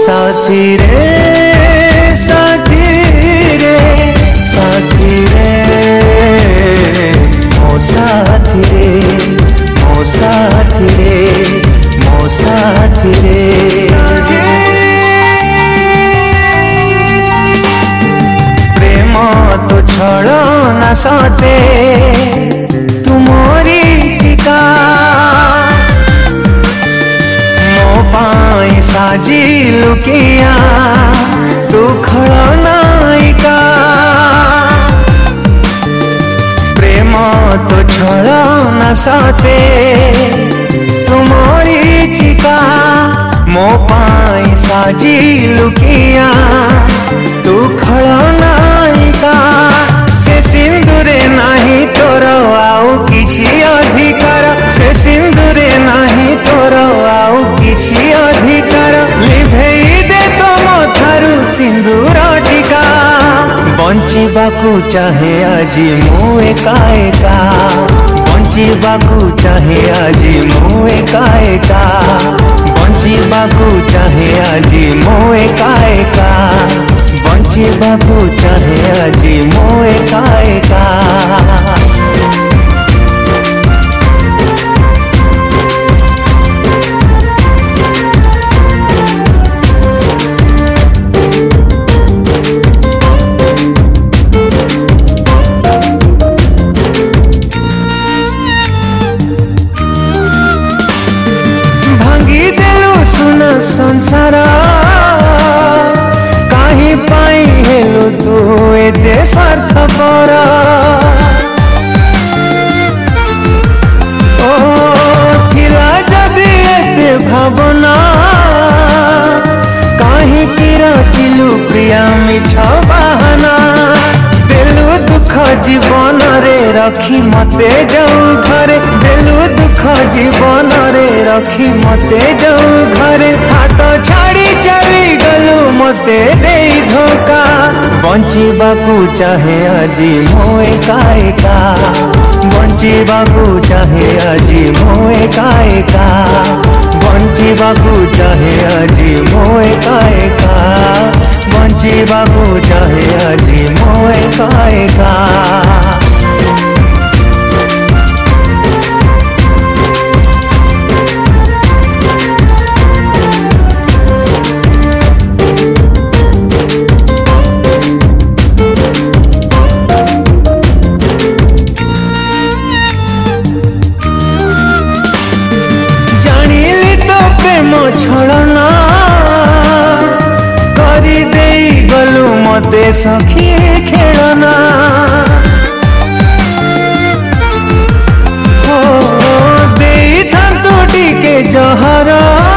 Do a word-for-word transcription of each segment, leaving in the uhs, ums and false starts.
साथी रे साथी रे साथी रे मो साथी रे मो साथी रे मो साथी रे प्रेम तो छड़ो ना सते तुमरी चिका मो पाई साजी लुकिया तू खड़नायिका प्रेम तो छड़ो ना सते तुमरी चिका मो पाई साजी लुकिया तू खड़नायिका से सिंदूरे नाही तोर आउ किछि अधिकार से सिंदूरे नाही तोर आउ किछि अधिकार लिभेई दे तुम थारु सिंदूर टीका बंचिबाकू चाहे आजी मु एका एका बंचिबाकू चाहे आजी मु एका एका बंचिबाकू चाहे आजी मु एका एका बंचिबाकू चाहे आजी मु एका एका संसार कहीं पाई हेलु तू एते स्वार्थपर ओ थिला जदि एते भावना कहीं की रचिलु प्रिया मिछ बहाना देलु दुख जीवन रे रखी मते जाऊ घरे देलु दुख जीवन रे रखी मते जाऊ घरे हाथ छाड़ी चली गलु मते देई धोखा बंचिबाकू चाहे आजी मो एका एका बंचिबाकू चाहे आजी मो एका एका बंचिबाकू चाहे आजी मो एका एका बंचिबाकू चाहे आजी मो एका एका छड़ना करी देई गलु मते सखी खेलना ओ देई थांतु टिके जहर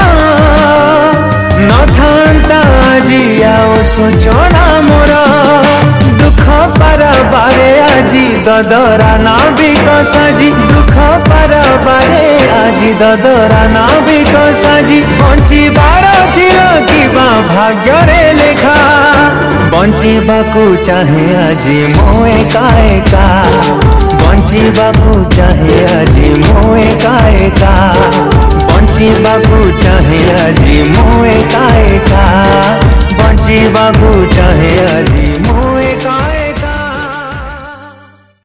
न थांता आजी आओ सोचना मोर दुख पार बारे आजी ददरा ना बिकसाजी दुख पार बारे आजी ददरा ना बिकसाजी बंचिबार थिला किबा भाग्य रे लेखा बंचिबाकू चाहे आजी मो एका एका बंचिबाकू चाहे आजी मो एका एका बंचिबाकू चाहे आजी मो एका एका बंचिबाकू चाहे आजी मो